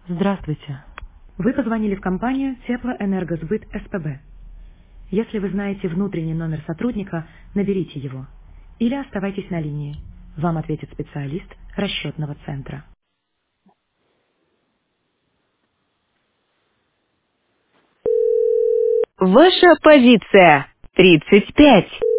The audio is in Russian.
Здравствуйте. Вы позвонили в компанию Теплоэнергосбыт СПБ. Если вы знаете внутренний номер сотрудника, наберите его. Или оставайтесь на линии. Вам ответит специалист расчетного центра. Ваша позиция 35.